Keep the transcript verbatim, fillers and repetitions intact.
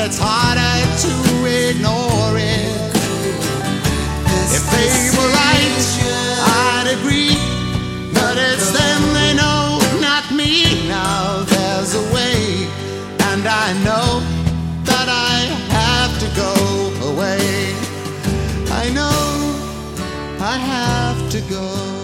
it's harder to ignore it. If they were right, I'd agree, but it's them they know, not me. Now there's a way, and I know that I have to go away. I know I have to go.